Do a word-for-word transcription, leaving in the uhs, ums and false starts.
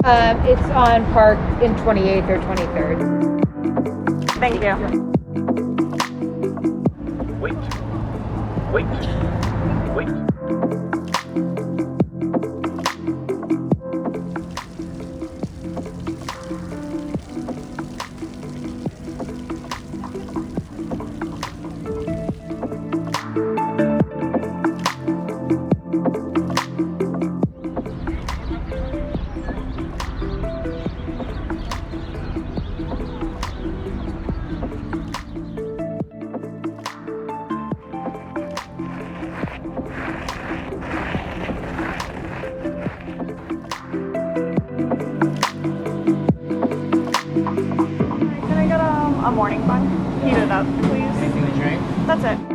Um, it's on Park in twenty-eighth or twenty-third. Thank you. Wait. Wait. Wait. Can I get um, a morning bun? Heat it up, please. Anything to drink? That's it.